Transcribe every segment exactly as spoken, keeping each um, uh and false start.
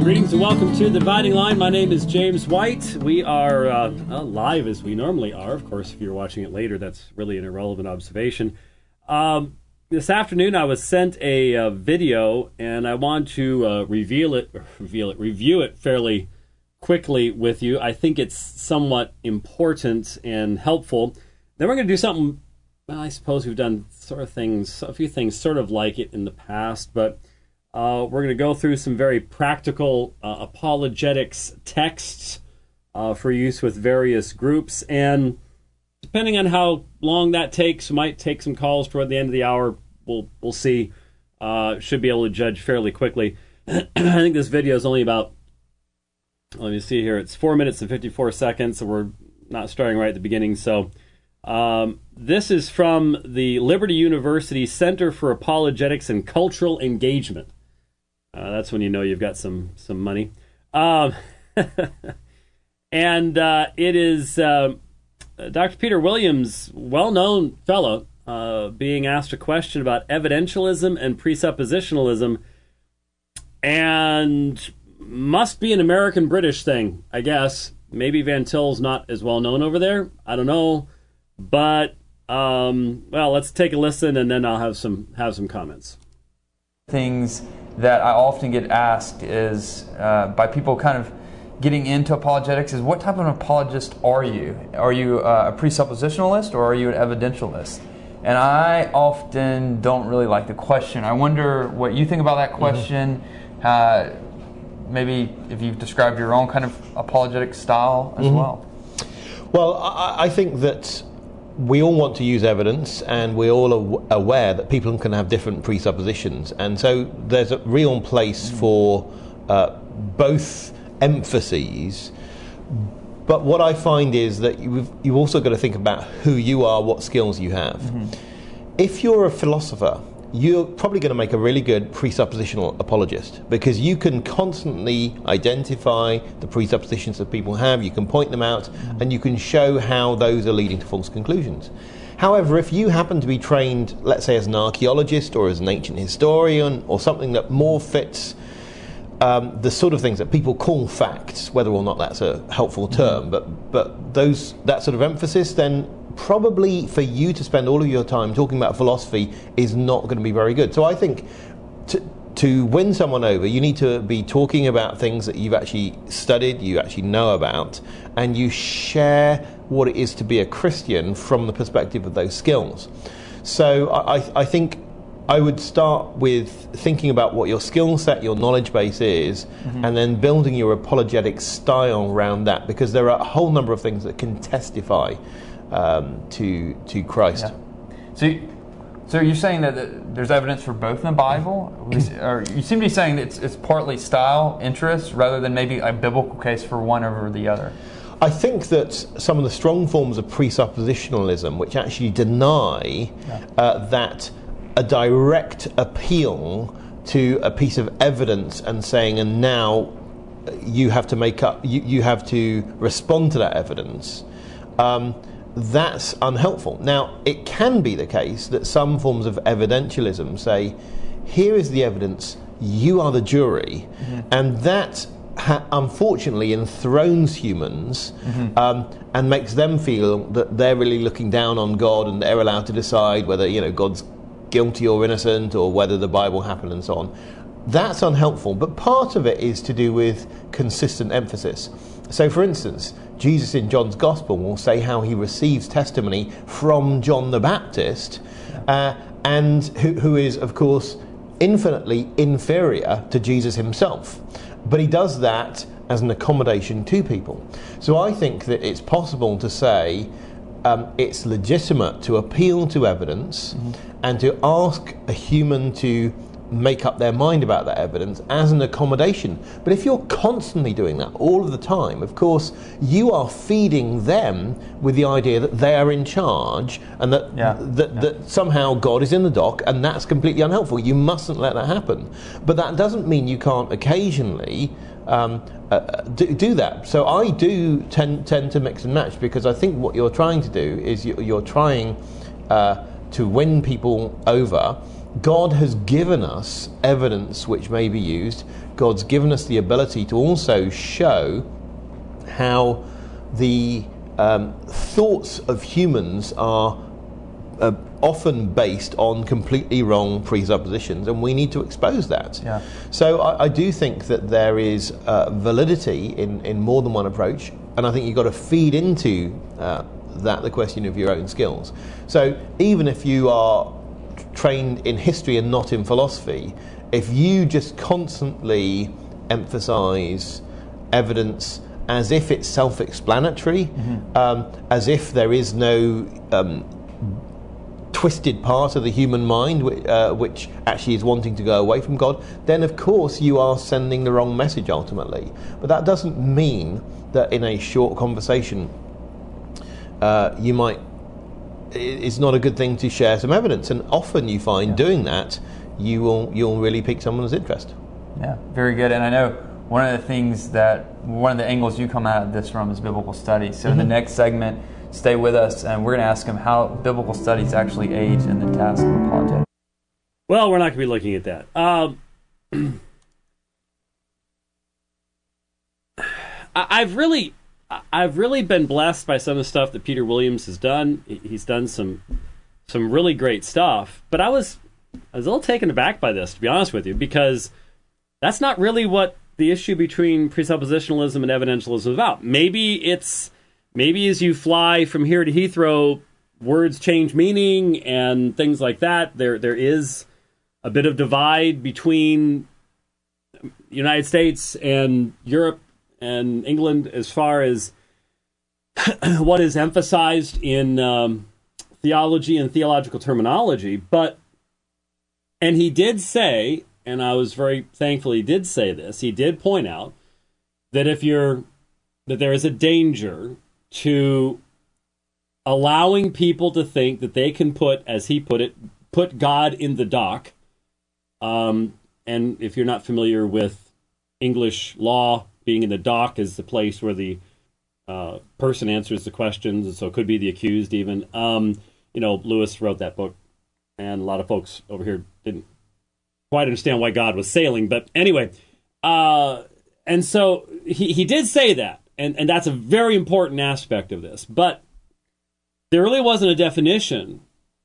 Greetings and welcome to The Dividing Line. My name is James White. We are uh, uh, live as we normally are. Of course, if you're watching it later, that's really an irrelevant observation. Um, this afternoon, I was sent a uh, video, and I want to uh, reveal it, reveal it, review it fairly quickly with you. I think it's somewhat important and helpful. Then we're going to do something. Well, I suppose we've done sort of things, a few things sort of like it in the past, but Uh, we're going to go through some very practical uh, apologetics texts uh, for use with various groups. And depending on how long that takes, we might take some calls toward the end of the hour. We'll we'll see. Uh, should be able to judge fairly quickly. I think this video is only about, let me see here, it's four minutes and fifty-four seconds, so we're not starting right at the beginning. So um, this is from the Liberty University Center for Apologetics and Cultural Engagement. Uh, that's when you know you've got some some money. Um, and uh, it is uh, Doctor Peter Williams, well-known fellow, uh, being asked a question about evidentialism and presuppositionalism, and must be an American-British thing, I guess. Maybe Van Til's not as well-known over there. I don't know. But, um, well, let's take a listen, and then I'll have some have some comments. Things that I often get asked is uh, by people kind of getting into apologetics is, what type of an apologist are you? Are you uh, a presuppositionalist or are you an evidentialist? And I often don't really like the question. I wonder what you think about that question. Mm-hmm. Uh, maybe if you've described your own kind of apologetic style as mm-hmm. well. Well, I, I think that we all want to use evidence, and we're all aw- aware that people can have different presuppositions, and so there's a real place for uh, both emphases. But what I find is that you've, you've also got to think about who you are, what skills you have. Mm-hmm. If you're a philosopher, you're probably going to make a really good presuppositional apologist, because you can constantly identify the presuppositions that people have, you can point them out, mm-hmm. and you can show how those are leading to false conclusions. However, if you happen to be trained, let's say as an archaeologist or as an ancient historian, or something that more fits um, the sort of things that people call facts, whether or not that's a helpful term, mm-hmm. but but those that sort of emphasis, then probably for you to spend all of your time talking about philosophy is not going to be very good. So I think to, to win someone over, you need to be talking about things that you've actually studied, you actually know about, and you share what it is to be a Christian from the perspective of those skills. So I, I think I would start with thinking about what your skill set, your knowledge base is, mm-hmm. and then building your apologetic style around that, because there are a whole number of things that can testify Um, to to Christ. Yeah. So, you, so you're saying that there's evidence for both in the Bible, or you seem to be saying that it's, it's partly style, interest, rather than maybe a biblical case for one over the other. I think that some of the strong forms of presuppositionalism, which actually deny yeah. uh, that a direct appeal to a piece of evidence and saying, and now you have to make up, you, you have to respond to that evidence. Um, That's unhelpful. Now, it can be the case that some forms of evidentialism say, here is the evidence, you are the jury, mm-hmm. and that ha- unfortunately enthrones humans mm-hmm. um, and makes them feel that they're really looking down on God, and they're allowed to decide whether, you know, God's guilty or innocent, or whether the Bible happened and so on. That's unhelpful, but part of it is to do with consistent emphasis. So, for instance, Jesus in John's Gospel will say how he receives testimony from John the Baptist, uh, and who, who is, of course, infinitely inferior to Jesus himself. But he does that as an accommodation to people. So I think that it's possible to say um, it's legitimate to appeal to evidence mm-hmm. and to ask a human to make up their mind about that evidence as an accommodation. But if you're constantly doing that all of the time, of course, you are feeding them with the idea that they are in charge, and that yeah. that, yeah. that somehow God is in the dock, and that's completely unhelpful. You mustn't let that happen. But that doesn't mean you can't occasionally um, uh, do, do that. So I do tend, tend to mix and match, because I think what you're trying to do is you, you're trying uh, to win people over God has given us evidence which may be used. God's given us the ability to also show how the um, thoughts of humans are uh, often based on completely wrong presuppositions, and we need to expose that. Yeah. So I, I do think that there is uh, validity in, in more than one approach, and I think you've got to feed into uh, that the question of your own skills. So even if you are trained in history and not in philosophy, if you just constantly emphasize evidence as if it's self-explanatory, mm-hmm. um, as if there is no um, twisted part of the human mind which, uh, which actually is wanting to go away from God, then of course you are sending the wrong message ultimately. But that doesn't mean that in a short conversation uh, you might it's not a good thing to share some evidence, and often you find yeah. doing that you will you'll really pique someone's interest. Yeah, very good. And I know one of the things that one of the angles you come out of this from is biblical studies. So mm-hmm. in the next segment, stay with us, and we're going to ask him how biblical studies actually aid in the task of apologetics. Well, we're not going to be looking at that. Um, I've really. I've really been blessed by some of the stuff that Peter Williams has done. He's done some some really great stuff. But I was I was a little taken aback by this, to be honest with you, because that's not really what the issue between presuppositionalism and evidentialism is about. Maybe it's maybe as you fly from here to Heathrow, words change meaning and things like that. There there is a bit of divide between the United States and Europe and England as far as what is emphasized in um, theology and theological terminology. But, and he did say, and I was very thankful he did say this, he did point out that if you're, that there is a danger to allowing people to think that they can put, as he put it, put God in the dock. Um, and if you're not familiar with English law, being in the dock is the place where the uh, person answers the questions, and so it could be the accused even. Um, you know, Lewis wrote that book, and a lot of folks over here didn't quite understand why God was sailing. But anyway, uh, and so he, he did say that, and, and that's a very important aspect of this. But there really wasn't a definition.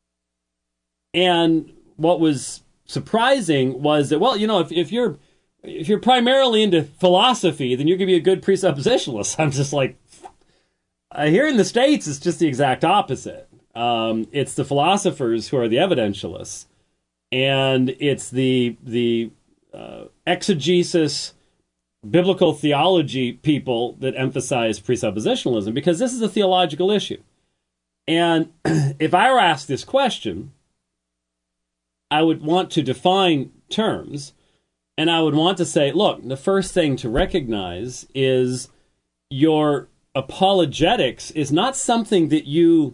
And what was surprising was that, well, you know, if, if you're If you're primarily into philosophy, then you're going to be a good presuppositionalist. I'm just like, uh, here in the States, it's just the exact opposite. Um, it's the philosophers who are the evidentialists, and it's the the uh, exegesis, biblical theology people that emphasize presuppositionalism, because this is a theological issue. And if I were asked this question, I would want to define terms. And I would want to say, look, the first thing to recognize is your apologetics is not something that you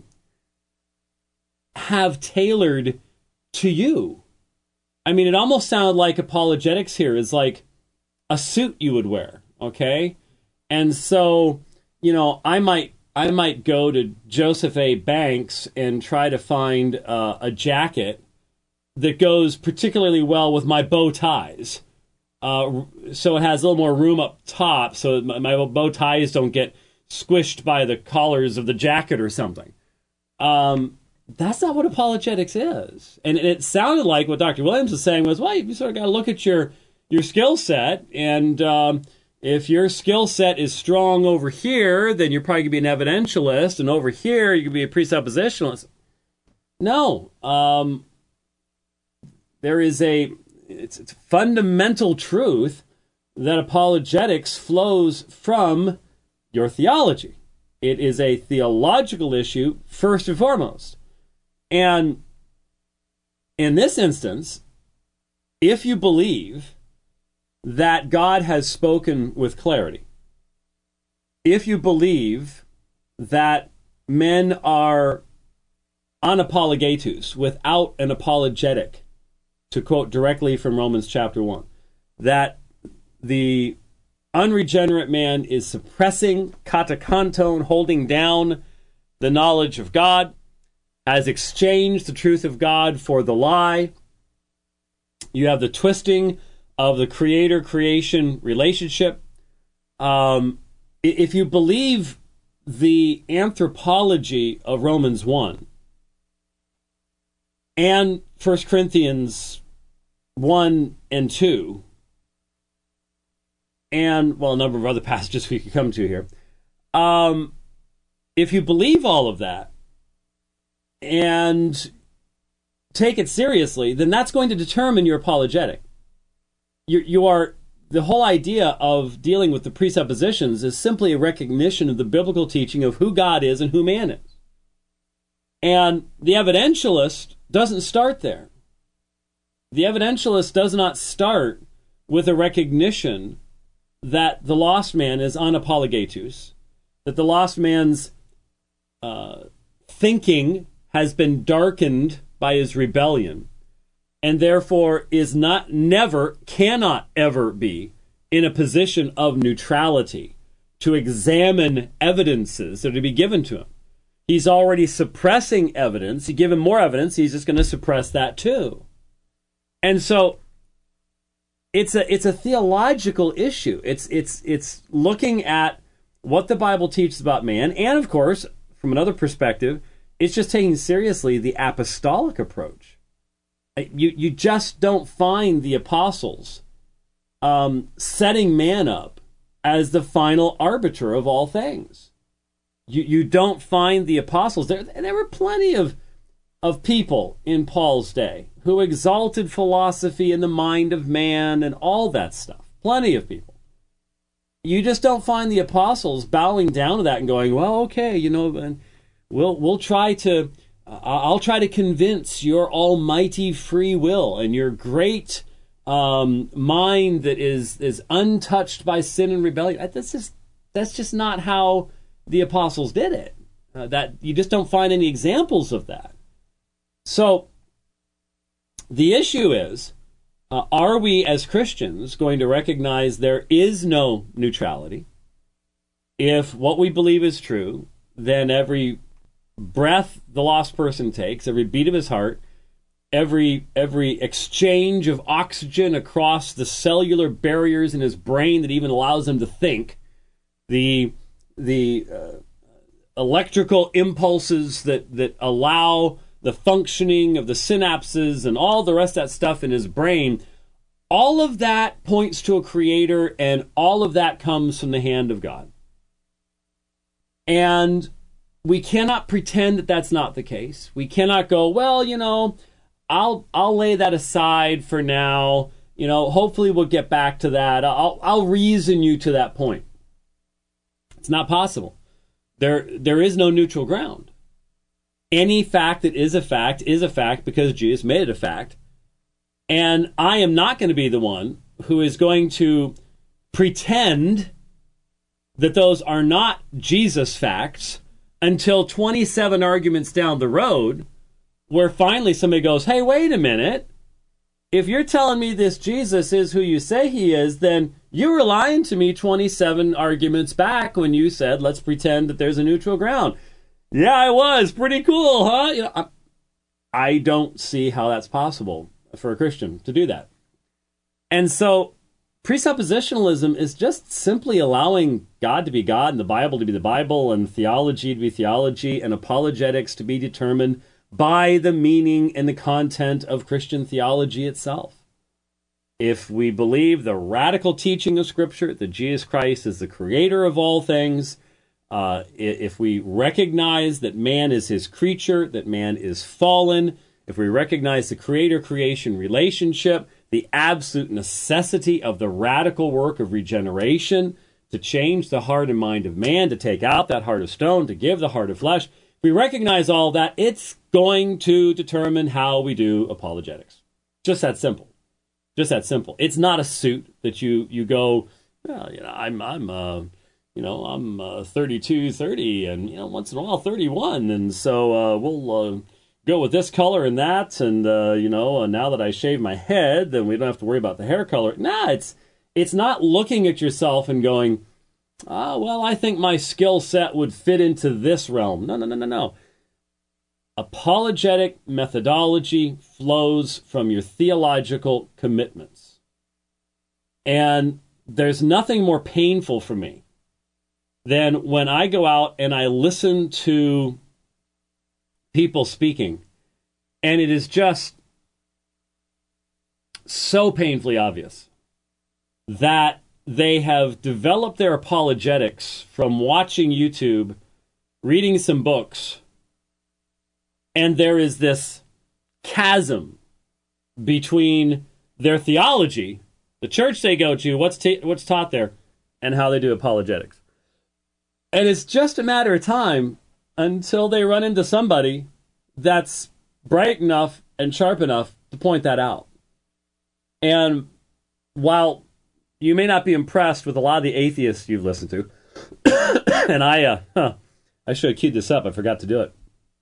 have tailored to you. I mean, it almost sounded like apologetics here is like a suit you would wear, okay? And so, you know, I might I might go to Joseph A. Banks and try to find uh, a jacket that goes particularly well with my bow ties. Uh, so it has a little more room up top so my, my bow ties don't get squished by the collars of the jacket or something. Um, that's not what apologetics is. And it sounded like what Doctor Williams was saying was, well, you sort of got to look at your, your skill set. And um, if your skill set is strong over here, then you're probably going to be an evidentialist. And over here, you could be a presuppositionalist. No. Um, there is a... It's, it's fundamental truth that apologetics flows from your theology. It is a theological issue first and foremost. And in this instance, if you believe that God has spoken with clarity, if you believe that men are unapologetus, without an apologetic, to quote directly from Romans chapter one, that the unregenerate man is suppressing, katakanton, holding down the knowledge of God, has exchanged the truth of God for the lie, You have the twisting of the creator-creation relationship. Um, if you believe the anthropology of Romans one and First Corinthians one and two, and, well, a number of other passages we could come to here, um, if you believe all of that and take it seriously, then that's going to determine your apologetic. You, you are, the whole idea of dealing with the presuppositions is simply a recognition of the biblical teaching of who God is and who man is. And the evidentialist doesn't start there. The evidentialist does not start with a recognition that the lost man is unapologetus, that the lost man's uh, thinking has been darkened by his rebellion, and therefore is not, never, cannot ever be in a position of neutrality to examine evidences that are to be given to him. He's already suppressing evidence. You give him more evidence, he's just going to suppress that too. And so it's a it's a theological issue. It's it's it's looking at what the Bible teaches about man, and of course, from another perspective, it's just taking seriously the apostolic approach. You you just don't find the apostles um, setting man up as the final arbiter of all things. You you don't find the apostles there. There were plenty of of people in Paul's day who exalted philosophy and the mind of man and all that stuff. Plenty of people. You just don't find the apostles bowing down to that and going, well, okay, you know, and we'll we'll try to, uh, I'll try to convince your almighty free will and your great um, mind that is is untouched by sin and rebellion. That's just that's just not how the apostles did it. Uh, that you just don't find any examples of that. So the issue is, uh, are we as Christians going to recognize there is no neutrality? If what we believe is true, then every breath the lost person takes, every beat of his heart, every every exchange of oxygen across the cellular barriers in his brain that even allows him to think, the the uh, electrical impulses that, that allow the functioning of the synapses and all the rest of that stuff in his brain, all of that points to a creator, and all of that comes from the hand of God. And we cannot pretend that that's not the case. We cannot go, well, you know, I'll I'll lay that aside for now. You know, hopefully we'll get back to that. I'll I'll reason you to that point. It's not possible. There there is no neutral ground. Any fact that is a fact is a fact because Jesus made it a fact. And I am not going to be the one who is going to pretend that those are not Jesus facts until twenty-seven arguments down the road, where finally somebody goes, hey, wait a minute. If you're telling me this Jesus is who you say he is, then you were lying to me twenty-seven arguments back when you said, let's pretend that there's a neutral ground. Yeah, I was. Pretty cool, huh? You know, I, I don't see how that's possible for a Christian to do that. And so presuppositionalism is just simply allowing God to be God and the Bible to be the Bible and theology to be theology and apologetics to be determined by the meaning and the content of Christian theology itself. If we believe the radical teaching of Scripture that Jesus Christ is the creator of all things, uh, if we recognize that man is his creature, that man is fallen, if we recognize the creator-creation relationship, the absolute necessity of the radical work of regeneration to change the heart and mind of man, to take out that heart of stone, to give the heart of flesh, if we recognize all that, it's going to determine how we do apologetics. Just that simple. Just that simple. It's not a suit that you you go, well, you know, I'm I'm uh, you know I'm uh, thirty-two, thirty, and you know once in a while thirty-one, and so uh, we'll uh, go with this color and that, and uh, you know uh, now that I shave my head, then we don't have to worry about the hair color. Nah, it's it's not looking at yourself and going, ah, well, I think my skill set would fit into this realm. No, no, no, no, no. apologetic methodology flows from your theological commitments. And there's nothing more painful for me than when I go out and I listen to people speaking, and it is just so painfully obvious that they have developed their apologetics from watching YouTube, reading some books, and there is this chasm between their theology, the church they go to, what's ta- what's taught there, and how they do apologetics. And it's just a matter of time until they run into somebody that's bright enough and sharp enough to point that out. And while you may not be impressed with a lot of the atheists you've listened to, and I, uh, huh, I should have queued this up. I forgot to do it.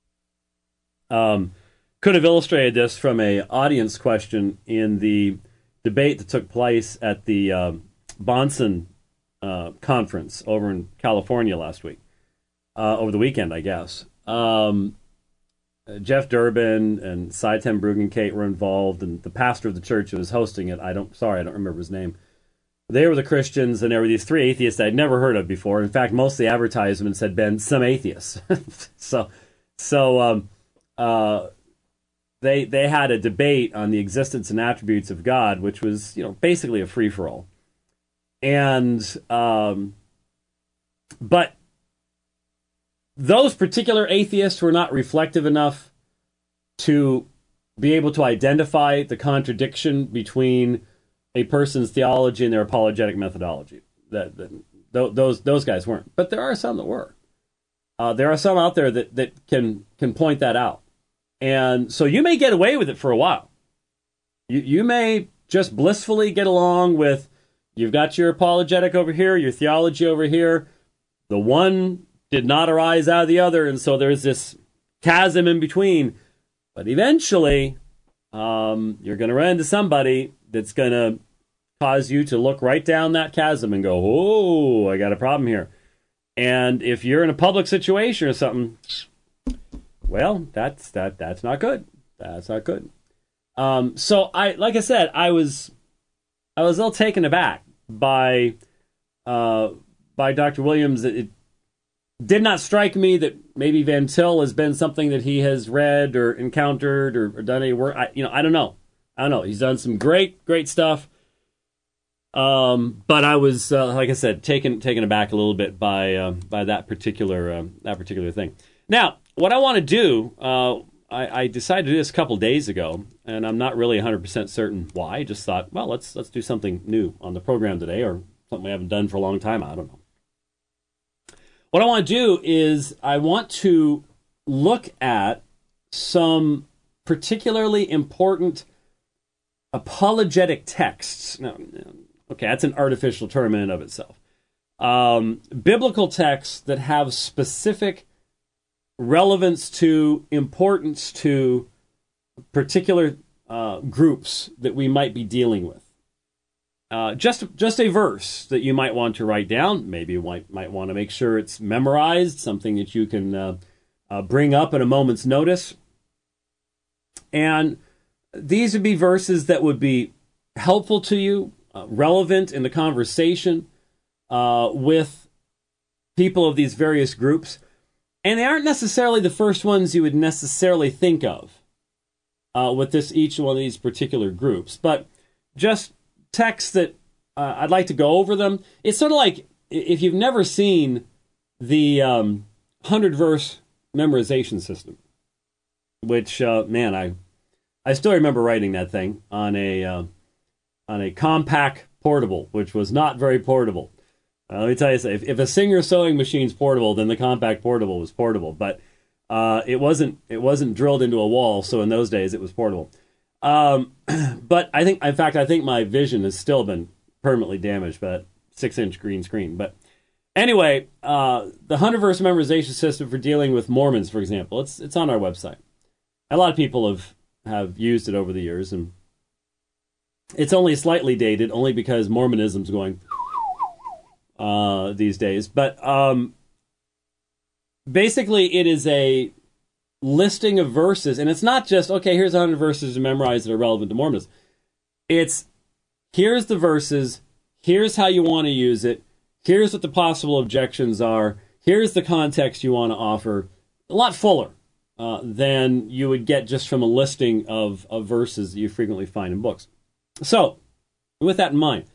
Um, could have illustrated this from a audience question in the debate that took place at the uh, Bonson uh, conference over in California last week, uh, over the weekend, I guess. Um, Jeff Durbin and Cy Ten Bruggencate were involved, and the pastor of the church who was hosting it, I don't, sorry, I don't remember his name. They were the Christians, and there were these three atheists I'd never heard of before. In fact, most of the advertisements had been some atheists. so, so um, uh, they they had a debate on the existence and attributes of God, which was, you know, basically a free for all. And um, but those particular atheists were not reflective enough to be able to identify the contradiction between a person's theology and their apologetic methodology. That, that those those guys weren't, but there are some that were. Uh, there are some out there that, that can can point that out, and so you may get away with it for a while. You you may just blissfully get along with. You've got your apologetic over here, your theology over here. The one did not arise out of the other, and so there's this chasm in between. But eventually, um, you're going to run into somebody that's going to cause you to look right down that chasm and go, oh, I got a problem here. And if you're in a public situation or something, well, that's that that's not good. That's not good. Um, so I, like I said, I was I was a little taken aback by uh, by Doctor Williams. It, it did not strike me that maybe Van Til has been something that he has read or encountered or, or done any work. I, you know, I don't know. I don't know. He's done some great, great stuff. Um, but I was, uh, like I said, taken taken aback a little bit by uh, by that particular uh, that particular thing. Now, what I want to do, uh, I, I decided to do this a couple days ago, and I'm not really one hundred percent certain why. I just thought, well, let's let's do something new on the program today, or something we haven't done for a long time. I don't know. What I want to do is I want to look at some particularly important apologetic texts. Now, okay, that's an artificial term in and of itself. Um, biblical texts that have specific relevance to, importance to particular uh, groups that we might be dealing with. Uh, just just a verse that you might want to write down. Maybe you might, might want to make sure it's memorized, something that you can uh, uh, bring up at a moment's notice. And these would be verses that would be helpful to you, uh, relevant in the conversation uh, with people of these various groups. And they aren't necessarily the first ones you would necessarily think of uh, with this each one of these particular groups, but just texts that uh, I'd like to go over them. It's sort of like if you've never seen the um, hundred-verse memorization system, which, uh, man, I I still remember writing that thing on a uh, on a compact portable, which was not very portable. Uh, let me tell you something. If, if a Singer sewing machine's portable, then the compact portable was portable. But uh, it wasn't. It wasn't drilled into a wall, so in those days it was portable. Um, but I think, in fact, I think my vision has still been permanently damaged by that six-inch green screen. But anyway, uh, the hundred-verse memorization system for dealing with Mormons, for example, it's it's on our website. A lot of people have have used it over the years, and it's only slightly dated, only because Mormonism's going uh, these days. But um, basically, it is a listing of verses, and it's not just, okay, here's one hundred verses to memorize that are relevant to Mormonism. It's, here's the verses, here's how you want to use it, here's what the possible objections are, here's the context you want to offer. A lot fuller uh, than you would get just from a listing of, of verses that you frequently find in books. So, with that in mind,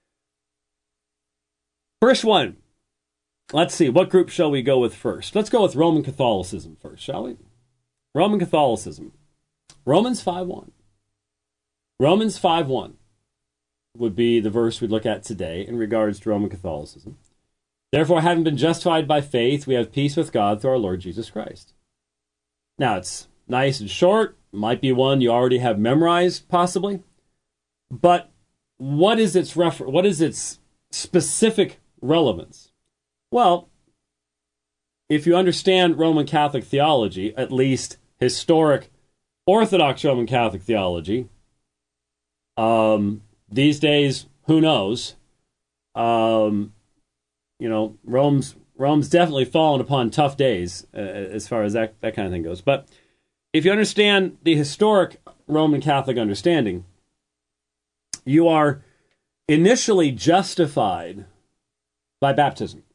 first one, let's see, what group shall we go with first? Let's go with Roman Catholicism first, shall we? Roman Catholicism. Romans five one. Romans five one would be the verse we'd look at today in regards to Roman Catholicism. Therefore, having been justified by faith, we have peace with God through our Lord Jesus Christ. Now, it's nice and short. Might be one you already have memorized, possibly. But what is its refer- what is its specific relevance? Well, if you understand Roman Catholic theology, at least historic Orthodox Roman Catholic theology, um, these days, who knows? Um, you know, Rome's Rome's definitely fallen upon tough days uh, as far as that, that kind of thing goes. But if you understand the historic Roman Catholic understanding, you are initially justified by baptism.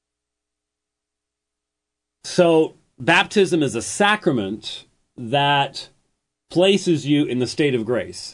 So, baptism is a sacrament that places you in the state of grace.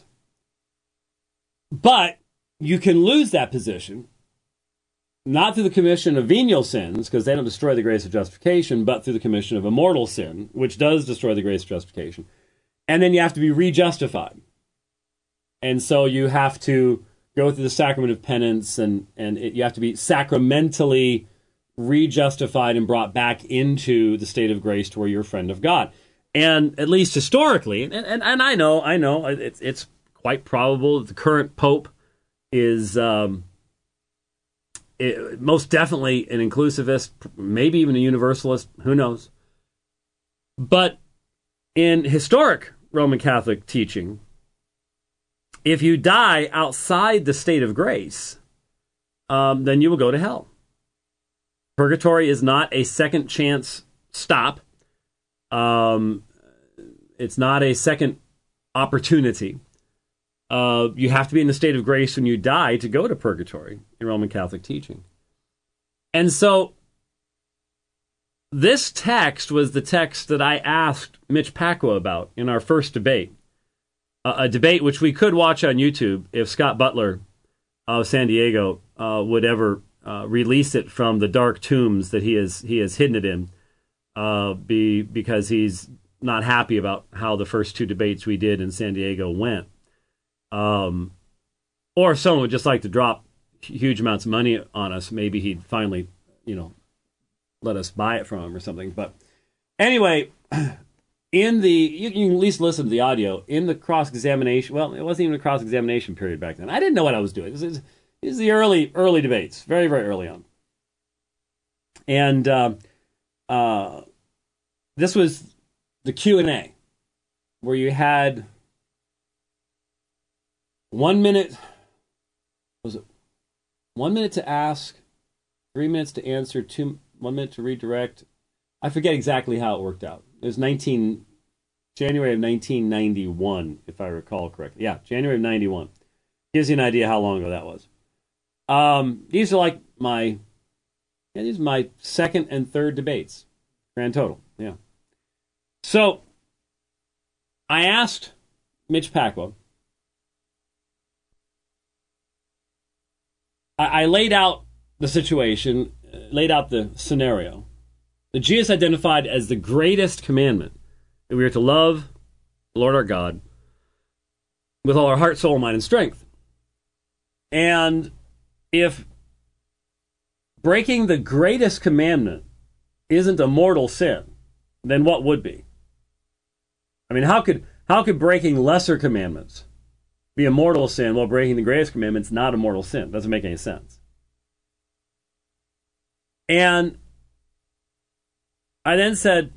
But you can lose that position, not through the commission of venial sins, because they don't destroy the grace of justification, but through the commission of a mortal sin, which does destroy the grace of justification. And then you have to be re-justified. And so you have to go through the sacrament of penance, and, and it, you have to be sacramentally re-justified and brought back into the state of grace to where you're a friend of God. And at least historically, and, and, and I know, I know, it's, it's quite probable that the current pope is um, it, most definitely an inclusivist, maybe even a universalist, who knows. But in historic Roman Catholic teaching, if you die outside the state of grace, um, then you will go to hell. Purgatory is not a second chance stop. Um, it's not a second opportunity. Uh, you have to be in the state of grace when you die to go to purgatory in Roman Catholic teaching. And so this text was the text that I asked Mitch Pacwa about in our first debate. Uh, a debate which we could watch on YouTube if Scott Butler of San Diego uh, would ever uh, release it from the dark tombs that he has he has hidden it in, uh, be because he's not happy about how the first two debates we did in San Diego went. Um, or if someone would just like to drop huge amounts of money on us, maybe he'd finally, you know, let us buy it from him or something. But anyway, in the, you can at least listen to the audio, in the cross-examination, well, it wasn't even a cross-examination period back then. I didn't know what I was doing. This is, this is the early, early debates, very, very early on. And uh, uh, this was the Q and A, where you had one minute, was it one minute to ask, three minutes to answer, two, one minute to redirect. I forget exactly how it worked out. It was nineteen January of nineteen ninety-one, if I recall correctly. Yeah, January of ninety-one. Gives you an idea how long ago that was. Um, these are like my, yeah, these are my second and third debates, grand total. Yeah. So I asked Mitch Pacwa. I, I laid out the situation, laid out the scenario. That Jesus identified as the greatest commandment, that we are to love the Lord our God with all our heart, soul, mind, and strength. And if breaking the greatest commandment isn't a mortal sin, then what would be? I mean, how could how could breaking lesser commandments be a mortal sin while breaking the greatest commandment is not a mortal sin? Doesn't make any sense. And I then said,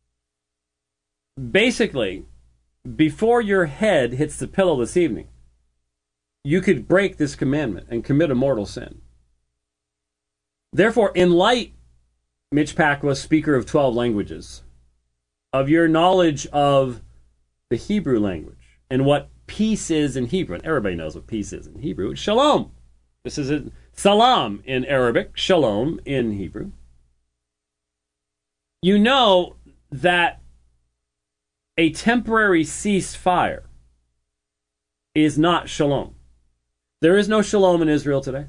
basically, before your head hits the pillow this evening, you could break this commandment and commit a mortal sin. Therefore, in light, Mitch Pacwa, speaker of twelve languages, of your knowledge of the Hebrew language and what peace is in Hebrew. And everybody knows what peace is in Hebrew. It's shalom. This is a salam in Arabic, shalom in Hebrew. You know that a temporary ceasefire is not shalom. There is no shalom in Israel today.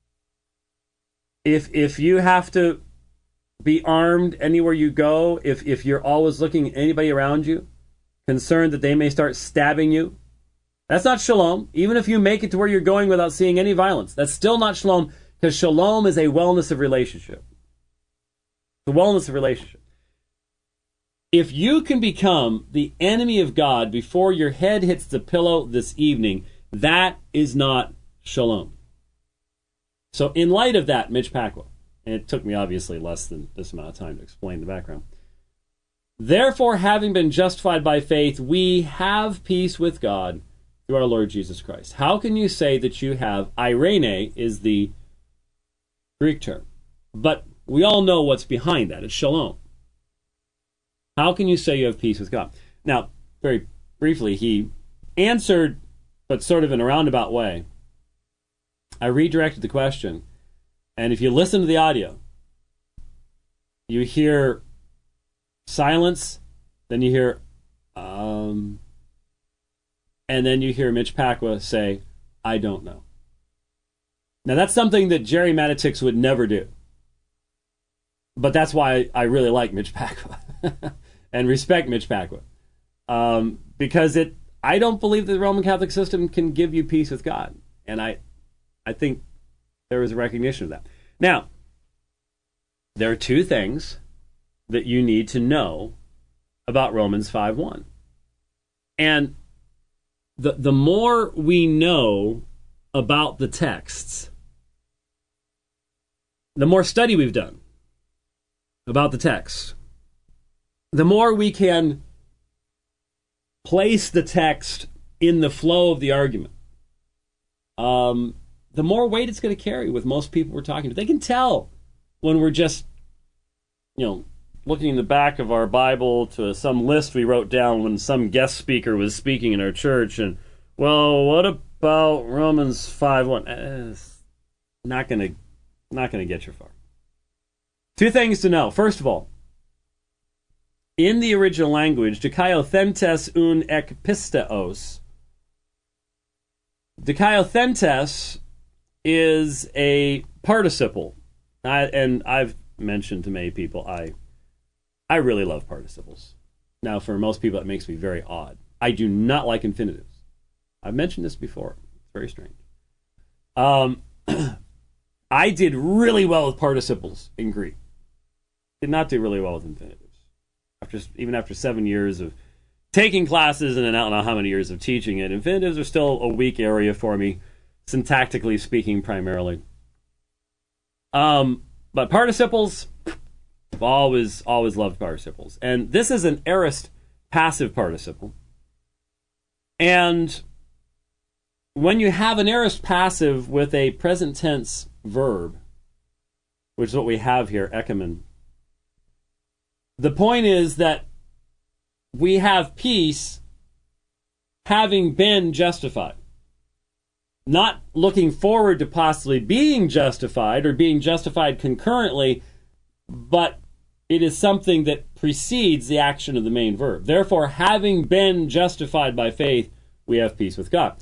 If if you have to be armed anywhere you go, if if you're always looking at anybody around you, concerned that they may start stabbing you, that's not shalom. Even if you make it to where you're going without seeing any violence, that's still not shalom, because shalom is a wellness of relationship. The wellness of relationship. If you can become the enemy of God before your head hits the pillow this evening, that is not shalom. So in light of that, Mitch Pacwa, and it took me obviously less than this amount of time to explain the background. Therefore, having been justified by faith, we have peace with God through our Lord Jesus Christ. How can you say that you have, eirene is the Greek term, but we all know what's behind that. It's shalom. How can you say you have peace with God? Now, very briefly, he answered, but sort of in a roundabout way. I redirected the question, and if you listen to the audio, you hear silence, then you hear, um, and then you hear Mitch Pacwa say, I don't know. Now, that's something that Jerry Matitix would never do. But that's why I really like Mitch Pacwa and respect Mitch Pacwa. Um, because it, I don't believe that the Roman Catholic system can give you peace with God. And I, I think there is a recognition of that. Now, there are two things that you need to know about Romans five one. And the the more we know about the texts, the more study we've done about the text, the more we can place the text in the flow of the argument, um, the more weight it's going to carry with most people we're talking to. They can tell when we're just, you know, looking in the back of our Bible to some list we wrote down when some guest speaker was speaking in our church, and, well, what about Romans five one? Eh, it's not going to not going to get you far. Two things to know. First of all, in the original language, dikaiothentes un ek pisteos, dikaiothentes is a participle. I, and I've mentioned to many people, I I really love participles. Now, for most people, it makes me very odd. I do not like infinitives. I've mentioned this before. It's very strange. Um, I did really well with participles in Greek. Did not do really well with infinitives. After even after seven years of taking classes and then I don't know how many years of teaching it, infinitives are still a weak area for me, syntactically speaking, primarily. Um, but participles, I've always, always loved participles. And this is an aorist passive participle. And when you have an aorist passive with a present tense verb, which is what we have here, ekimen, the point is that we have peace having been justified. Not looking forward to possibly being justified or being justified concurrently, but it is something that precedes the action of the main verb. Therefore, having been justified by faith, we have peace with God.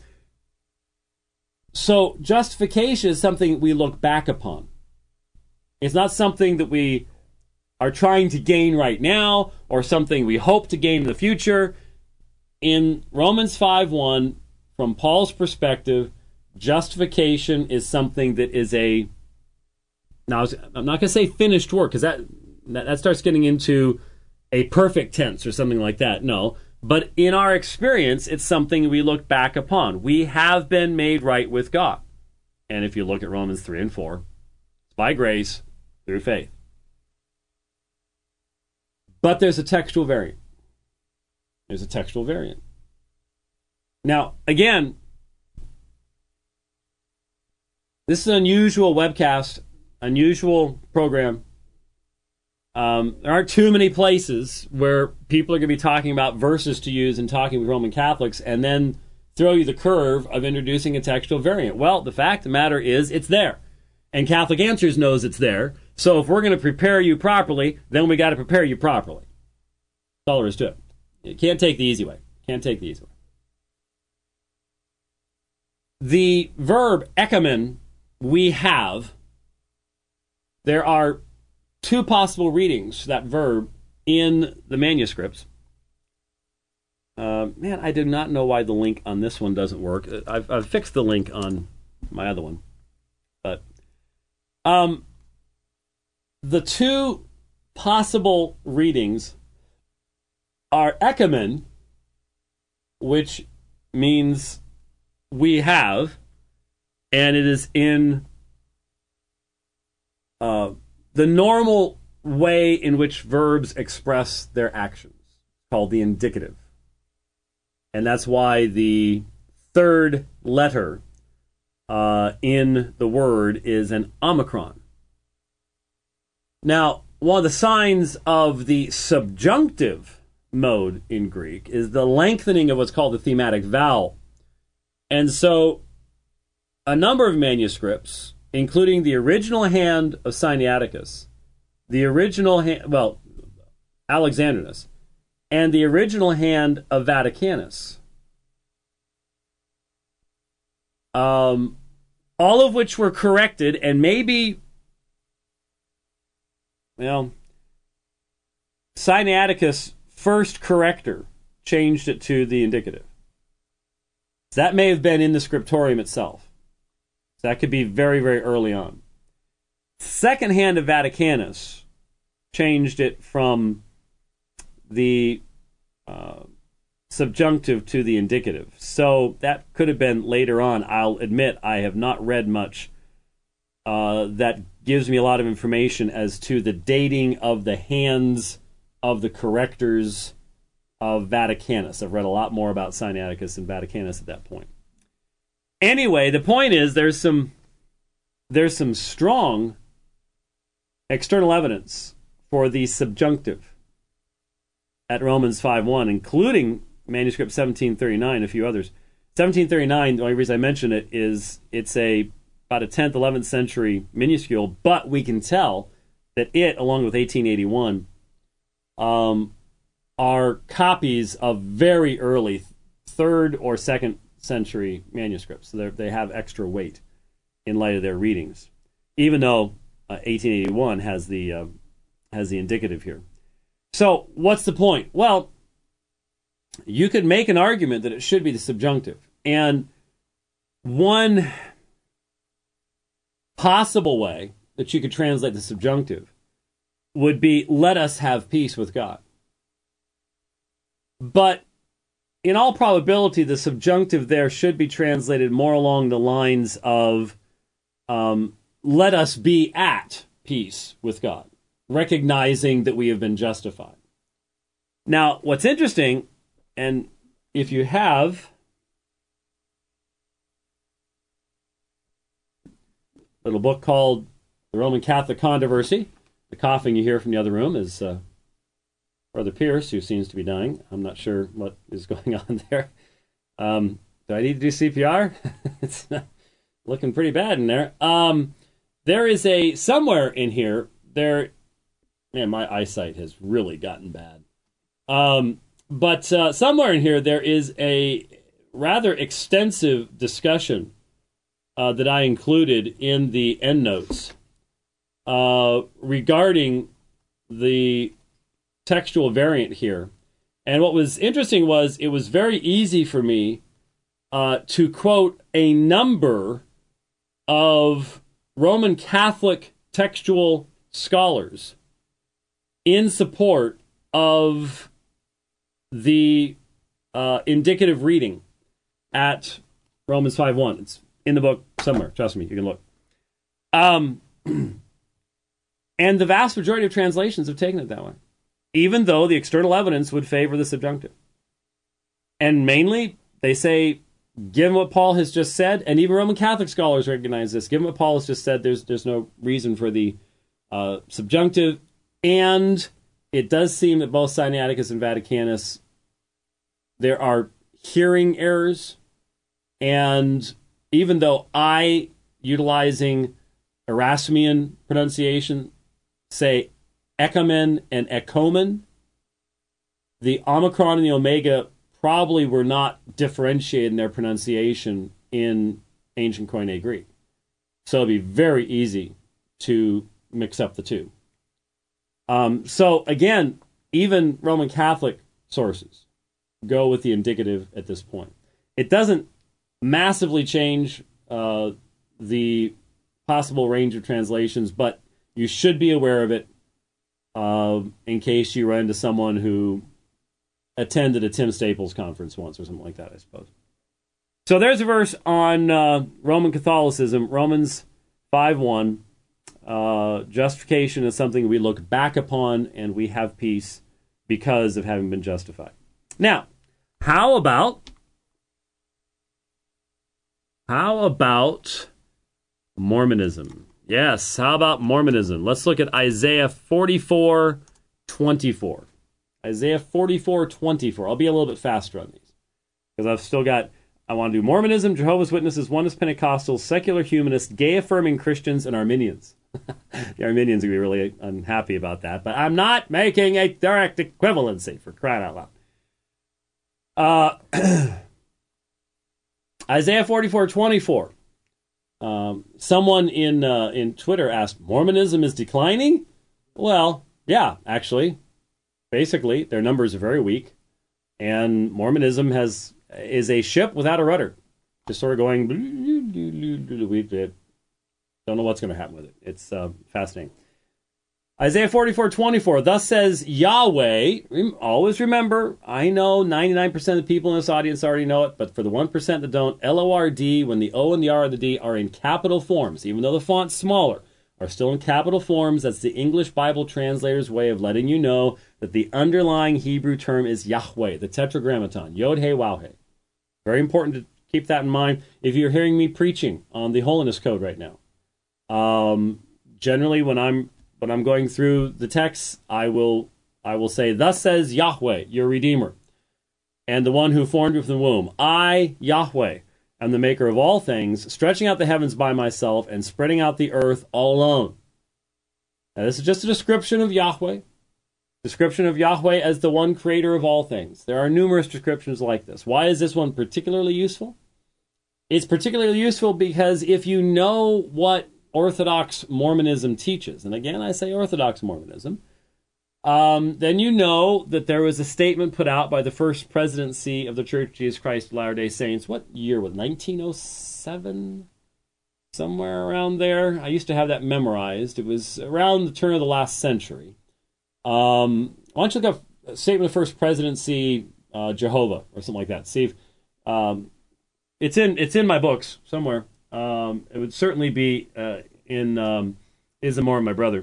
So justification is something we look back upon. It's not something that we are trying to gain right now or something we hope to gain in the future. In Romans five one, from Paul's perspective, justification is something that is a, now I'm not going to say finished work, because that, that that starts getting into a perfect tense or something like that. No, but in our experience, it's something we look back upon. We have been made right with God. And if you look at Romans three and four, it's by grace through faith. But there's a textual variant. There's a textual variant. Now, again, this is an unusual webcast, unusual program. Um, there aren't too many places where people are going to be talking about verses to use and talking with Roman Catholics and then throw you the curve of introducing a textual variant. Well, the fact of the matter is it's there. And Catholic Answers knows it's there. So if we're going to prepare you properly, then we got to prepare you properly. That's all there is to it. You can't take the easy way. Can't take the easy way. The verb ekamen we have, there are two possible readings for that verb in the manuscripts. Uh, man, I do not know why the link on this one doesn't work. I've, I've fixed the link on my other one. But um, the two possible readings are ekamen, which means we have, and it is in uh, the normal way in which verbs express their actions, called the indicative. And that's why the third letter uh, in the word is an omicron. Now, one of the signs of the subjunctive mode in Greek is the lengthening of what's called the thematic vowel. And so a number of manuscripts, including the original hand of Sinaiticus, the original hand, well, Alexandrinus, and the original hand of Vaticanus, um, all of which were corrected, and maybe, well, Sinaiticus' first corrector changed it to the indicative. So that may have been in the scriptorium itself. So that could be very, very early on. Second hand of Vaticanus changed it from the uh, subjunctive to the indicative. So that could have been later on. I'll admit I have not read much uh, that gives me a lot of information as to the dating of the hands of the correctors of Vaticanus. I've read a lot more about Sinaiticus and Vaticanus at that point. Anyway, the point is there's some there's some strong external evidence for the subjunctive at Romans five one, including manuscript seventeen thirty-nine, a few others. seventeen thirty-nine, the only reason I mention it is it's a about a tenth, eleventh century minuscule, but we can tell that it, along with eighteen eighty-one, um, are copies of very early third or second century manuscripts. So they have extra weight in light of their readings, even though uh, eighteen eighty-one has the uh, has the indicative here. So what's the point? Well, you could make an argument that it should be the subjunctive. And one possible way that you could translate the subjunctive would be, let us have peace with God. But in all probability, the subjunctive there should be translated more along the lines of, um, let us be at peace with God, recognizing that we have been justified. Now, what's interesting, and if you have a little book called The Roman Catholic Controversy, the coughing you hear from the other room is uh, Brother Pierce, who seems to be dying. I'm not sure what is going on there. Um, do I need to do C P R? It's not looking pretty bad in there. Um, there is a, somewhere in here, there, man, my eyesight has really gotten bad. Um, but uh, somewhere in here, there is a rather extensive discussion uh, that I included in the endnotes uh, regarding the textual variant here. And what was interesting was it was very easy for me uh, to quote a number of Roman Catholic textual scholars in support of the uh, indicative reading at Romans five one. It's in the book somewhere. Trust me, you can look. Um, and the vast majority of translations have taken it that way, even though the external evidence would favor the subjunctive. And mainly, they say, given what Paul has just said, and even Roman Catholic scholars recognize this, given what Paul has just said, there's there's no reason for the uh, subjunctive. And it does seem that both Sinaiticus and Vaticanus, there are hearing errors. And even though I, utilizing Erasmian pronunciation, say ekamen and ekomen, the Omicron and the Omega probably were not differentiated in their pronunciation in ancient Koine Greek. So it'd be very easy to mix up the two. Um, so again, even Roman Catholic sources go with the indicative at this point. It doesn't massively change uh, the possible range of translations, but you should be aware of it uh, in case you run into someone who attended a Tim Staples conference once or something like that, I suppose. So there's a verse on uh, Roman Catholicism, Romans five one. Uh, justification is something we look back upon and we have peace because of having been justified. Now, how about how about Mormonism? Yes, how about Mormonism? Let's look at Isaiah forty-four twenty-four. Isaiah forty-four twenty-four. I'll be a little bit faster on these because I've still got, I want to do Mormonism, Jehovah's Witnesses, Oneness Pentecostals, secular humanists, gay-affirming Christians, and Arminians. The Arminians are going to be really unhappy about that, but I'm not making a direct equivalency, for crying out loud. Uh, Isaiah forty-four twenty-four. Um, someone in uh, in Twitter asked, Mormonism is declining? Well, yeah, actually. Basically, their numbers are very weak, and Mormonism has is a ship without a rudder, just sort of going. We don't know what's going to happen with it. It's uh, fascinating. Isaiah forty-four twenty-four. Thus says Yahweh. Always remember, I know ninety-nine percent of the people in this audience already know it, but for the one percent that don't, L O R D, when the O and the R and the D are in capital forms, even though the font's smaller, are still in capital forms. That's the English Bible translator's way of letting you know that the underlying Hebrew term is Yahweh, the Tetragrammaton, Yod He Waw He. Very important to keep that in mind if you're hearing me preaching on the Holiness Code right now. Um, generally, when I'm when I'm going through the text, I will I will say, "Thus says Yahweh, your Redeemer, and the one who formed you from the womb. I, Yahweh, am the maker of all things, stretching out the heavens by myself and spreading out the earth all alone." Now, this is just a description of Yahweh. Description of Yahweh as the one creator of all things. There are numerous descriptions like this. Why is this one particularly useful? It's particularly useful because if you know what Orthodox Mormonism teaches, and again I say Orthodox Mormonism, um, then you know that there was a statement put out by the first presidency of the Church of Jesus Christ of Latter-day Saints. What year was it? nineteen oh seven? Somewhere around there. I used to have that memorized. It was around the turn of the last century. Um, why don't you look up a statement of first presidency, uh, Jehovah, or something like that. See if, um, it's in it's in my books somewhere. Um, it would certainly be uh, in um, Is the More My Brother.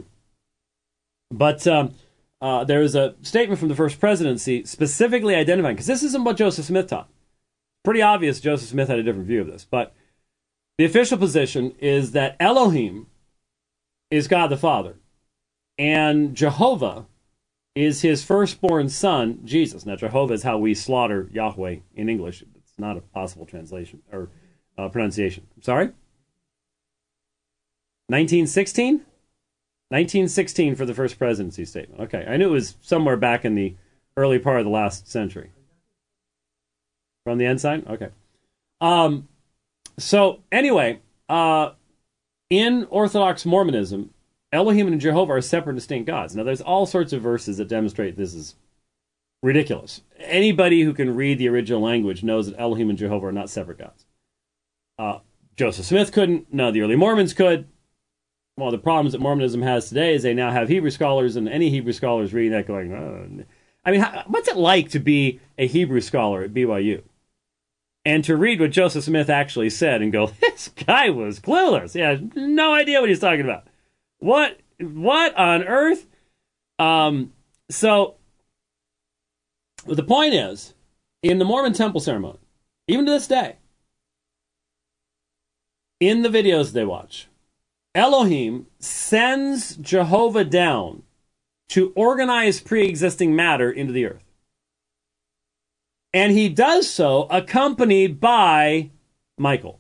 But um, uh, there is a statement from the first presidency specifically identifying, because this isn't what Joseph Smith taught. Pretty obvious Joseph Smith had a different view of this. But the official position is that Elohim is God the Father, and Jehovah is his firstborn son, Jesus. Now, Jehovah is how we slaughter Yahweh in English. It's not a possible translation or uh, pronunciation. Sorry? nineteen sixteen? nineteen sixteen for the first presidency statement. Okay, I knew it was somewhere back in the early part of the last century. From the ensign? Okay. Um, so, anyway, uh, in Orthodox Mormonism, Elohim and Jehovah are separate, distinct gods. Now, there's all sorts of verses that demonstrate this is ridiculous. Anybody who can read the original language knows that Elohim and Jehovah are not separate gods. Uh, Joseph Smith couldn't. None of the early Mormons could. One of the problems that Mormonism has today is they now have Hebrew scholars, and any Hebrew scholars reading that going, oh. I mean, how, what's it like to be a Hebrew scholar at B Y U? And to read what Joseph Smith actually said and go, this guy was clueless. He had no idea what he's talking about. What what on earth? Um, so, the point is, in the Mormon temple ceremony, even to this day, in the videos they watch, Elohim sends Jehovah down to organize pre-existing matter into the earth. And he does so accompanied by Michael.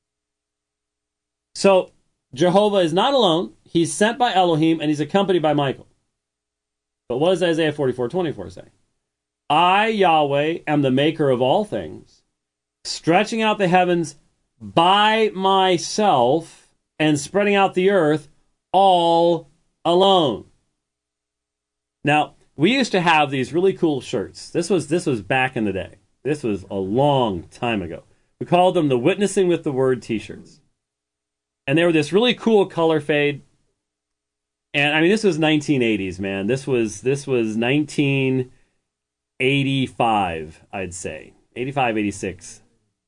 So Jehovah is not alone. He's sent by Elohim and he's accompanied by Michael. But what does Isaiah forty-four twenty-four say? I, Yahweh, am the maker of all things, stretching out the heavens by myself and spreading out the earth all alone. Now, we used to have these really cool shirts. This was this was back in the day. This was a long time ago. We called them the Witnessing with the Word t-shirts. And they were this really cool color fade. And I mean, this was nineteen eighties, man. This was this was nineteen eighty-five, I'd say. eighty-five, eighty-six.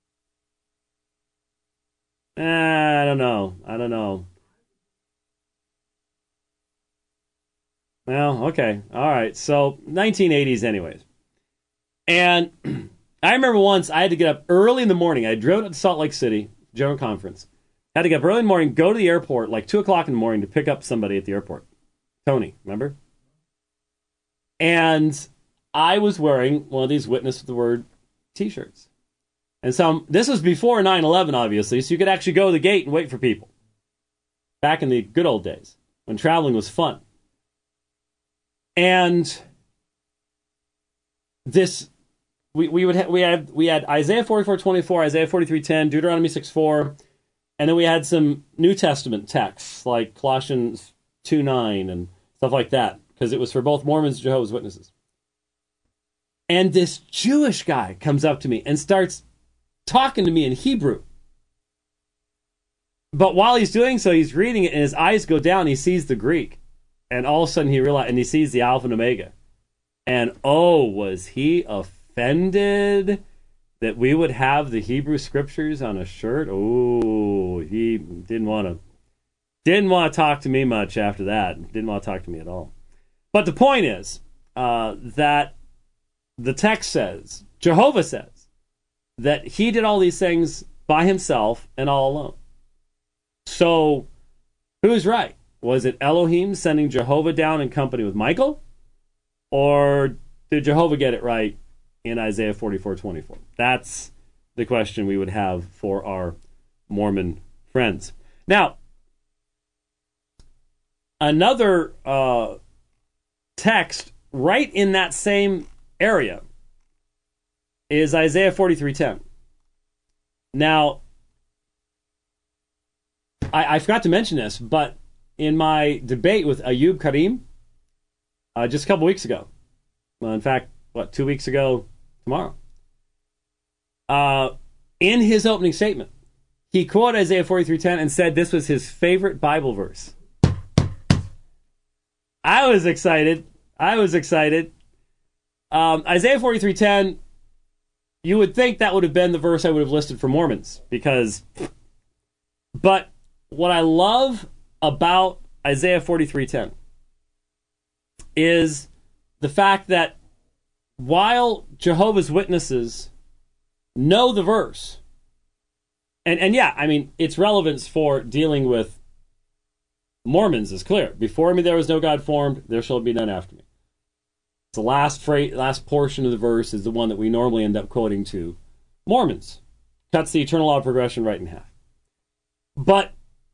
Eh, I don't know. I don't know. Well, okay. All right. So, nineteen eighties anyways. And I remember once I had to get up early in the morning. I drove to Salt Lake City, General Conference. I had to get up early in the morning, go to the airport, like two o'clock in the morning to pick up somebody at the airport. Tony, remember? And I was wearing one of these Witness with the Word t-shirts. And so this was before nine eleven, obviously, so you could actually go to the gate and wait for people. Back in the good old days, when traveling was fun. And this, we we would ha- we had we had Isaiah forty-four twenty-four, Isaiah forty-three ten, Deuteronomy six four, and then we had some New Testament texts like Colossians two nine and stuff like that, because it was for both Mormons and Jehovah's Witnesses. And this Jewish guy comes up to me and starts talking to me in Hebrew. But while he's doing so, he's reading it, and his eyes go down. He sees the Greek, and all of a sudden he realizes, and he sees the Alpha and Omega. And oh, was he offended that we would have the Hebrew Scriptures on a shirt? Oh, he didn't want to. Didn't want to talk to me much after that. Didn't want to talk to me at all. But the point is uh, that the text says, Jehovah says, that he did all these things by himself and all alone. So, who's right? Was it Elohim sending Jehovah down in company with Michael? Or did Jehovah get it right in Isaiah forty-four twenty-four? That's the question we would have for our Mormon friends. Now, another uh, text right in that same area is Isaiah forty-three ten. Now, I, I forgot to mention this, but in my debate with Ayub Karim uh, just a couple weeks ago, well, in fact, what, two weeks ago tomorrow, uh, in his opening statement, he quoted Isaiah forty-three ten and said this was his favorite Bible verse. I was excited. I was excited. Um, Isaiah forty-three ten, you would think that would have been the verse I would have listed for Mormons, because, but what I love about Isaiah forty-three ten is the fact that while Jehovah's Witnesses know the verse, and, and yeah, I mean, its relevance for dealing with Mormons is clear. Before me there was no God formed, there shall be none after me. The last phrase, last portion of the verse is the one that we normally end up quoting to Mormons. Cuts the eternal law of progression right in half. But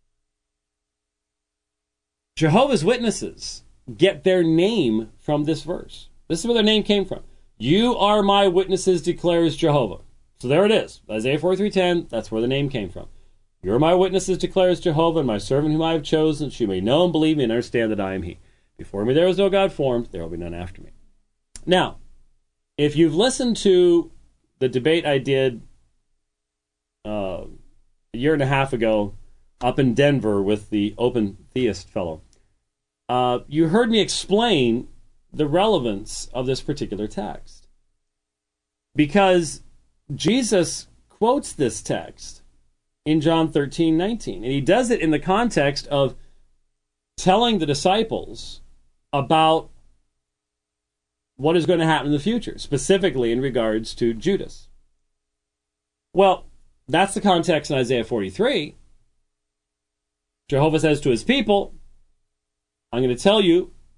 Jehovah's Witnesses get their name from this verse. This is where their name came from. You are my witnesses, declares Jehovah. So there it is. Isaiah forty-three ten, that's where the name came from. You are my witnesses, declares Jehovah, and my servant whom I have chosen, that you may know and believe me and understand that I am he. Before me there was no God formed, there will be none after me. Now, if you've listened to the debate I did uh, a year and a half ago up in Denver with the Open Theist fellow, uh, you heard me explain the relevance of this particular text. Because Jesus quotes this text in John thirteen nineteen, and he does it in the context of telling the disciples about what is going to happen in the future, specifically in regards to Judas. Well, that's the context in Isaiah forty-three. Jehovah says to his people, I'm going to tell you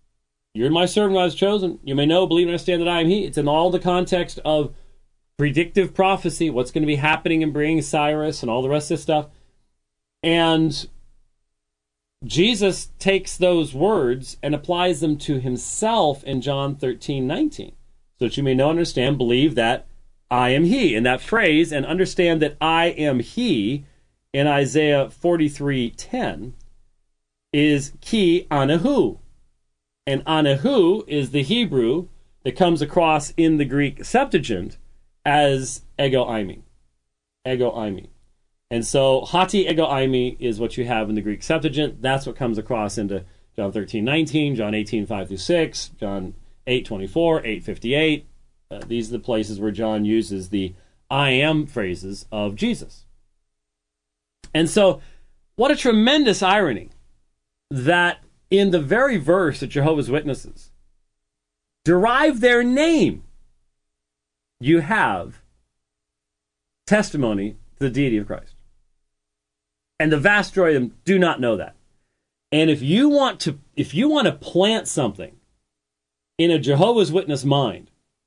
You're my servant who I was chosen. You may know, believe, and understand that I am he. It's in all the context of predictive prophecy, what's going to be happening in bringing Cyrus and all the rest of this stuff. And Jesus takes those words and applies them to himself in John thirteen nineteen. So that you may know, understand, believe that I am he. In that phrase, and understand that I am he in Isaiah forty-three ten is ki anahu. And anahu is the Hebrew that comes across in the Greek Septuagint as ego eimi. Ego eimi. And so hati ego eimi is what you have in the Greek Septuagint. That's what comes across into John thirteen nineteen, John eighteen five through six, John eight twenty-four, eight fifty-eight. Uh, these are the places where John uses the I am phrases of Jesus. And so, what a tremendous irony that in the very verse that Jehovah's Witnesses derive their name, you have testimony to the deity of Christ. And the vast majority of them do not know that. And if you want to, if you want to plant something in a Jehovah's Witness mind,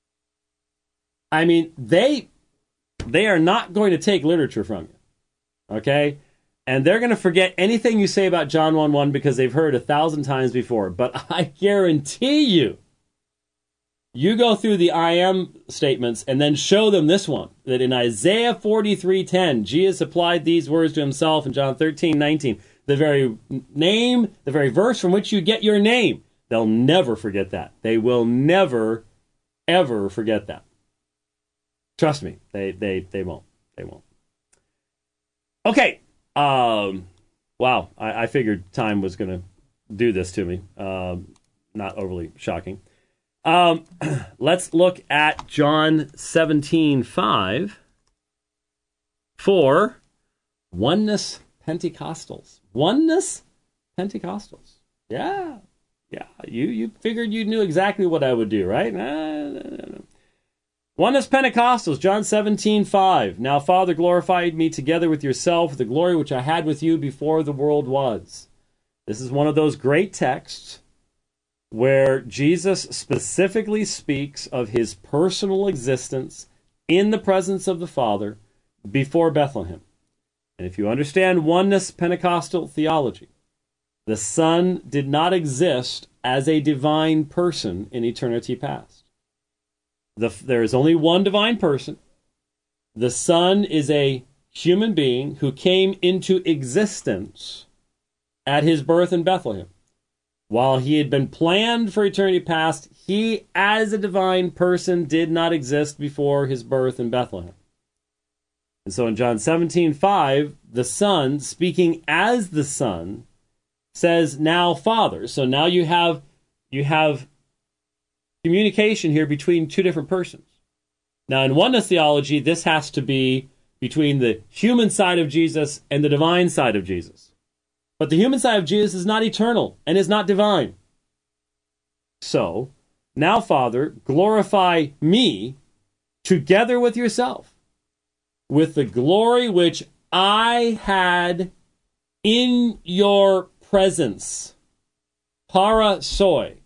I mean, they they are not going to take literature from you. Okay? And they're going to forget anything you say about John one one because they've heard a thousand times before. But I guarantee you, you go through the I am statements and then show them this one, that in Isaiah forty-three ten, Jesus applied these words to himself in John thirteen nineteen. The very name, the very verse from which you get your name. They'll never forget that. They will never, ever forget that. Trust me, they they they won't. They won't. Okay. Um, wow, I, I figured time was going to do this to me. Um, not overly shocking. Um, let's look at John seventeen five for Oneness Pentecostals. Oneness Pentecostals. Yeah, yeah. You you figured you knew exactly what I would do, right? No, no, no, no. Oneness Pentecostals, John seventeen five. Now, Father, glorified me together with yourself with the glory which I had with you before the world was. This is one of those great texts where Jesus specifically speaks of his personal existence in the presence of the Father before Bethlehem. And if you understand oneness Pentecostal theology, the Son did not exist as a divine person in eternity past. The, there is only one divine person. The Son is a human being who came into existence at his birth in Bethlehem. While he had been planned for eternity past, he, as a divine person, did not exist before his birth in Bethlehem. And so in John seventeen five, the Son, speaking as the Son, says, now Father. So now you have you have communication here between two different persons. Now, in oneness theology, this has to be between the human side of Jesus and the divine side of Jesus. But the human side of Jesus is not eternal and is not divine. So, now, Father, glorify me together with yourself, with the glory which I had in your presence. Para soy.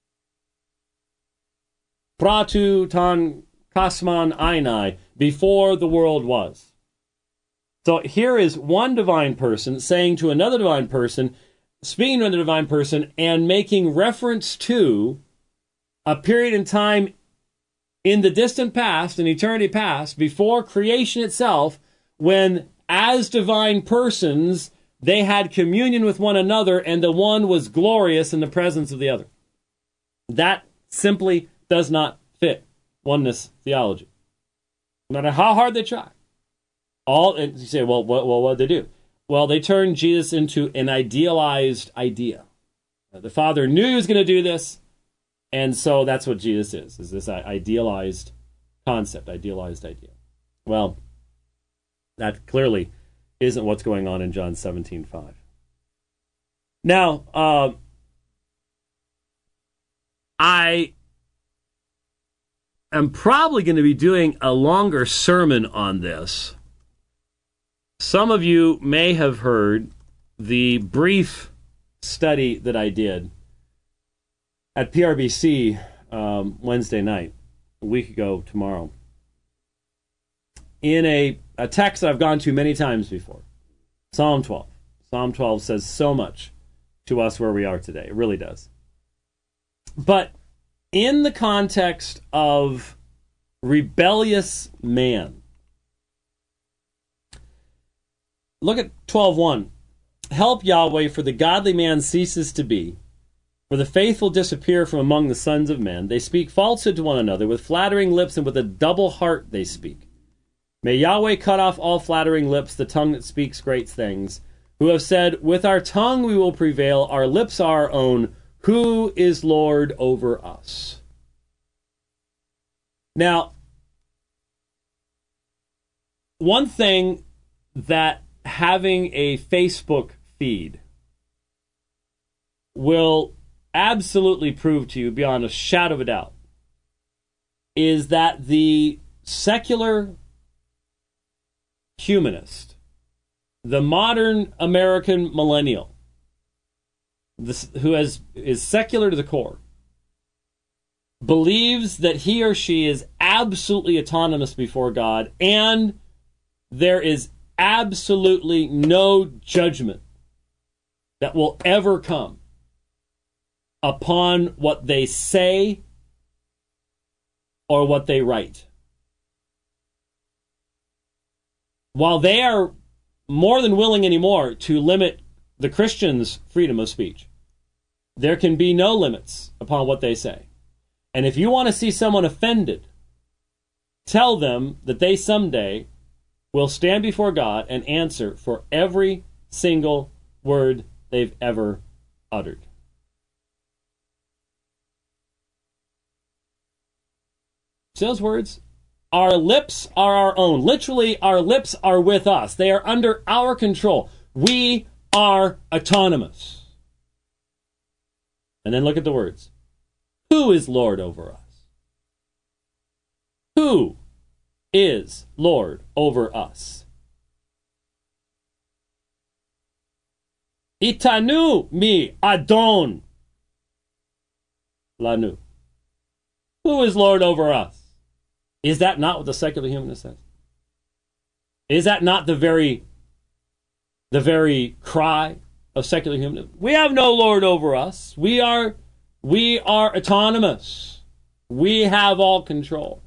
Pratu tan kasman ainai, before the world was. So here is one divine person saying to another divine person, speaking to another divine person, and making reference to a period in time in the distant past, in eternity past, before creation itself, when as divine persons, they had communion with one another, and the one was glorious in the presence of the other. That simply does not fit oneness theology. No matter how hard they try. All, and you say, well, what, well, what did they do? Well, they turned Jesus into an idealized idea. The Father knew he was going to do this, and so that's what Jesus is, is this idealized concept, idealized idea. Well, that clearly isn't what's going on in John seventeen five. Now, uh, I am probably going to be doing a longer sermon on this. Some of you may have heard the brief study that I did at P R B C um, Wednesday night, a week ago tomorrow, in a, a text I've gone to many times before, Psalm twelve. Psalm twelve says so much to us where we are today. It really does. But in the context of rebellious man, look at twelve one. Help, Yahweh, for the godly man ceases to be, for the faithful disappear from among the sons of men. They speak falsehood to one another, with flattering lips and with a double heart they speak. May Yahweh cut off all flattering lips, the tongue that speaks great things, who have said, with our tongue we will prevail, our lips are our own. Who is Lord over us? Now, one thing that having a Facebook feed will absolutely prove to you beyond a shadow of a doubt is that the secular humanist, the modern American millennial, this, who has, is secular to the core, believes that he or she is absolutely autonomous before God, and there is absolutely no judgment that will ever come upon what they say or what they write. While they are more than willing anymore to limit the Christians' freedom of speech, there can be no limits upon what they say. And if you want to see someone offended, tell them that they someday will stand before God and answer for every single word they've ever uttered. See those words? Our lips are our own. Literally, our lips are with us. They are under our control. We are autonomous. And then look at the words. Who is Lord over us? Who is Lord over us? Itanu mi Adon lanu. Who is Lord over us? Is that not what the secular humanist says? Is that not the very, the very cry of secular humanism? We have no Lord over us. We are, we are autonomous. We have all control.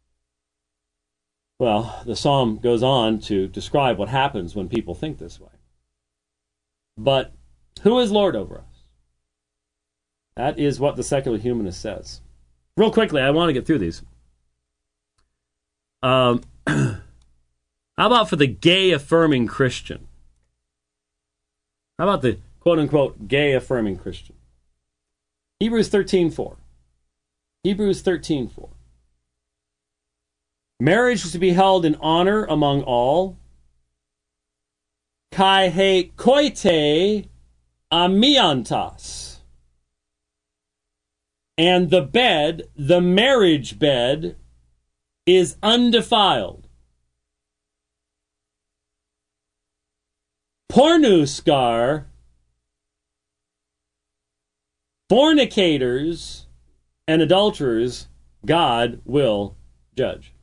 Well, the psalm goes on to describe what happens when people think this way. But who is Lord over us? That is what the secular humanist says. Real quickly, I want to get through these. Um, how about for the gay-affirming Christian? How about the quote-unquote gay-affirming Christian? Hebrews thirteen four. Hebrews thirteen four. Marriage was to be held in honor among all. Kai he koite amiantas. And the bed, the marriage bed, is undefiled. Pornuskar, fornicators, and adulterers, God will judge.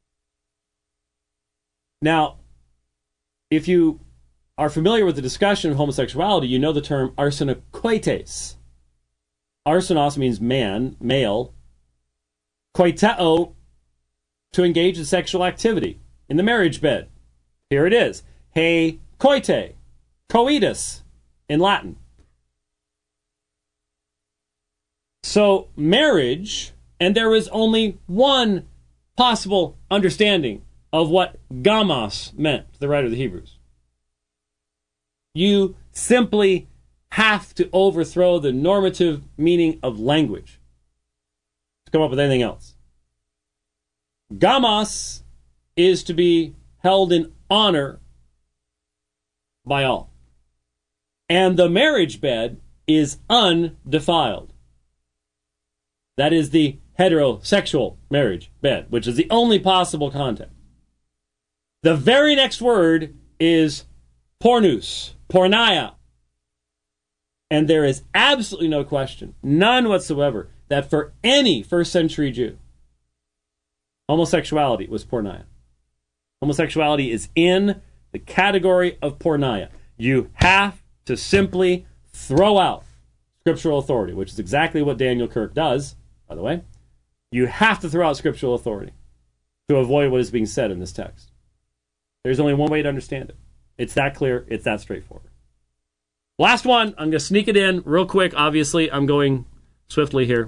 Now, if you are familiar with the discussion of homosexuality, you know the term arsenokoites. Arsenos means man, male. Koiteo, to engage in sexual activity in the marriage bed. Here it is. He koite, coitus in Latin. So marriage, and there is only one possible understanding of what gamos meant to the writer of the Hebrews. You simply have to overthrow the normative meaning of language to come up with anything else. Gamos is to be held in honor by all. And the marriage bed is undefiled. That is the heterosexual marriage bed, which is the only possible context. The very next word is pornus, porneia. And there is absolutely no question, none whatsoever, that for any first century Jew, homosexuality was porneia. Homosexuality is in the category of porneia. You have to simply throw out scriptural authority, which is exactly what Daniel Kirk does, by the way. You have to throw out scriptural authority to avoid what is being said in this text. There's only one way to understand it. It's that clear. It's that straightforward. Last one. I'm going to sneak it in real quick. Obviously, I'm going swiftly here.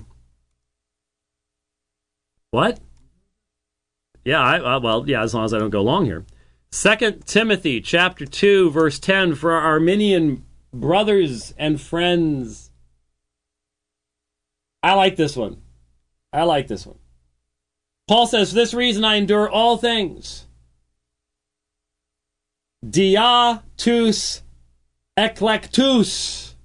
What? Yeah, I, uh, well, yeah, as long as I don't go long here. Second Timothy chapter two, verse ten, for our Arminian brothers and friends. I like this one. I like this one. Paul says, for this reason I endure all things. Dia tus eklektus.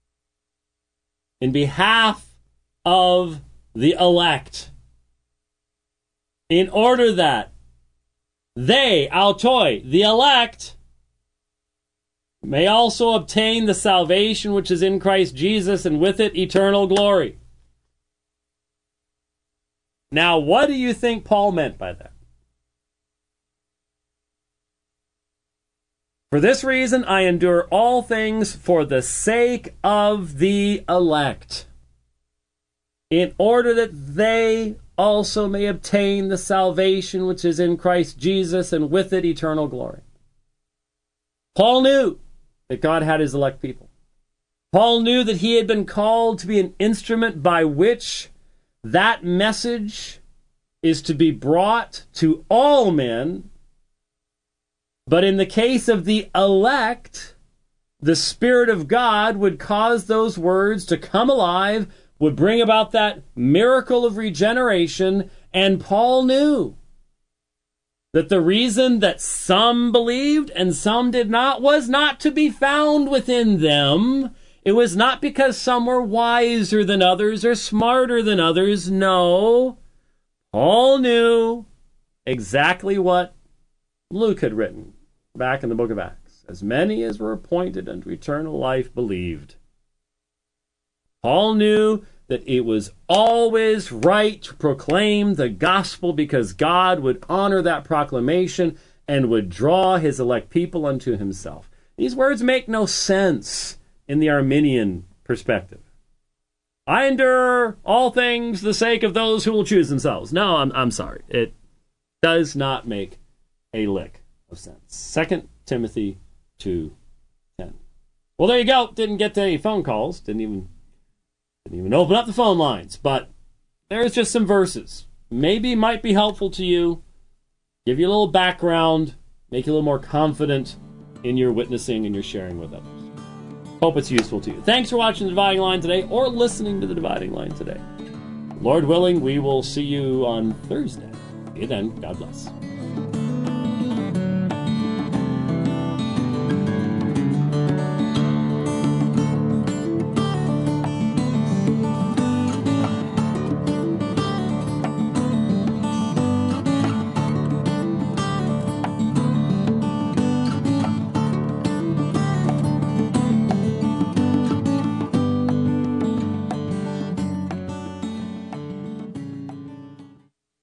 In behalf of the elect. In order that they, autoi, the elect, may also obtain the salvation which is in Christ Jesus, and with it eternal glory. Now, what do you think Paul meant by that? For this reason I endure all things for the sake of the elect, in order that they also may obtain the salvation which is in Christ Jesus, and with it eternal glory. Paul knew that God had his elect people. Paul knew that he had been called to be an instrument by which that message is to be brought to all men. But in the case of the elect, the Spirit of God would cause those words to come alive, would bring about that miracle of regeneration, and Paul knew that the reason that some believed and some did not was not to be found within them. It was not because some were wiser than others or smarter than others. No, Paul knew exactly what Luke had written back in the book of Acts. As many as were appointed unto eternal life believed. Paul knew that it was always right to proclaim the gospel because God would honor that proclamation and would draw his elect people unto himself. These words make no sense in the Arminian perspective. I endure all things for the sake of those who will choose themselves. No, I'm, I'm sorry. It does not make a lick of sense. Second Timothy two ten. Well, there you go. Didn't get to any phone calls. Didn't even, didn't even open up the phone lines. But there's just some verses. Maybe might be helpful to you. Give you a little background. Make you a little more confident in your witnessing and your sharing with others. Hope it's useful to you. Thanks for watching The Dividing Line today or listening to The Dividing Line today. Lord willing, we will see you on Thursday. See you then. God bless.